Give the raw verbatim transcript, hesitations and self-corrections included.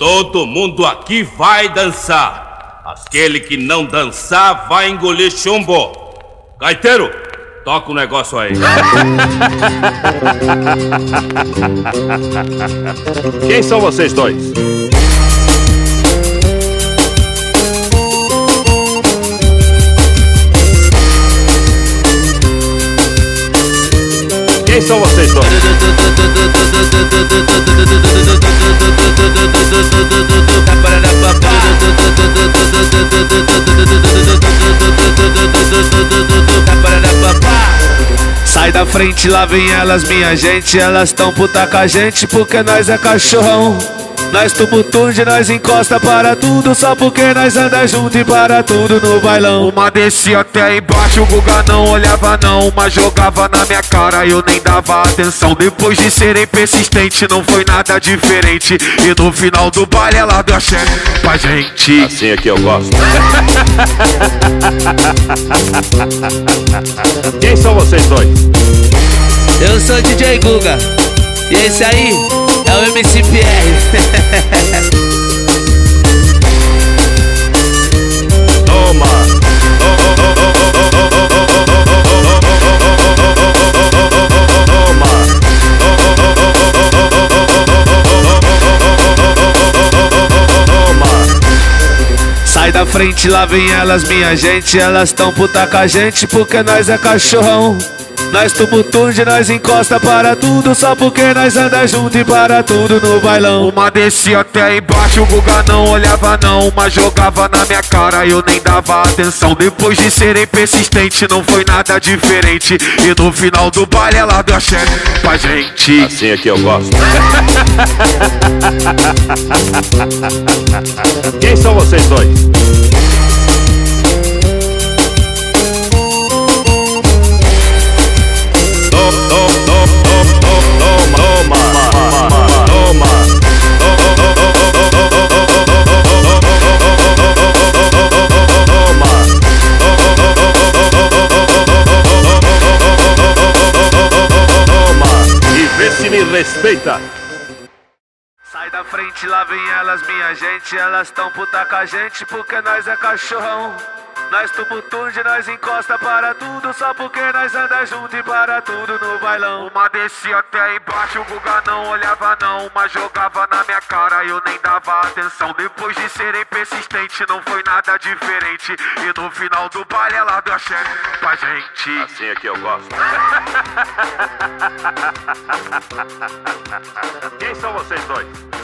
Todo mundo aqui vai dançar. Aquele que não dançar vai engolir chumbo. Gaiteiro, toca o negócio aí. Quem são vocês dois? Quem são vocês dois? Sai da frente, lá vem elas, minha gente. Elas tão puta com a gente porque nós é cachorrão. Nós tumultude, nós encosta para tudo, só porque nós anda junto e para tudo no bailão. Uma descia até embaixo, o Guga não olhava não. Uma jogava na minha cara, eu nem dava atenção. Depois de serem persistente, não foi nada diferente. E no final do baile ela deu a chefe pra gente. Assim é que eu gosto. Quem são vocês dois? Eu sou D J Guga e esse aí é o M C P R. Toma! Sai da frente, lá vem elas, minha gente. Elas tão puta com a gente porque nós é cachorrão. Nós tumultude, nós encosta para tudo, só porque nós anda junto e para tudo no bailão. Uma descia até embaixo, o Guga não olhava não. Uma jogava na minha cara, eu nem dava atenção. Depois de serem persistente, não foi nada diferente. E no final do baile ela deu a chefe pra gente. Assim é que eu gosto. Quem são vocês dois? Me respeita. Sai da frente, lá vem elas, minha gente. Elas tão puta com a gente porque nós é cachorrão. Nós tumultude, nós encosta para tudo, só porque nós anda junto e para tudo no bailão. Uma descia até embaixo, o Guga não olhava não. Uma jogava na minha cara, eu nem dava atenção. Depois de serem persistente, não foi nada diferente. E no final do baile ela deu a chefe pra gente. Assim é que eu gosto. Quem são vocês dois?